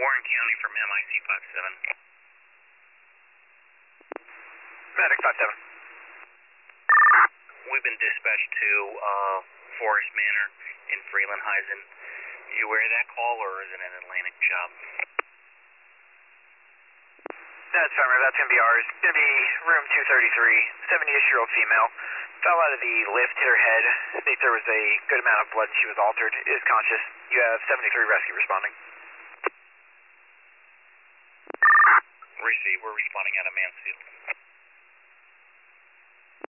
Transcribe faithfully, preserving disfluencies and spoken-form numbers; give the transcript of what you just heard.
Warren County from M I C five seven. Medic five seven. We've been dispatched to uh, Forest Manor in Freelandhuizen. You aware of that call, or is it an Atlantic job? That's fine, that's going to be ours. It's going to be room two thirty-three, seventy-ish-year-old female. Fell out of the lift, hit her head. States there was a good amount of blood and she was altered. Is conscious. You have seventy-three rescue responding. Receive, we're responding out of Mansfield.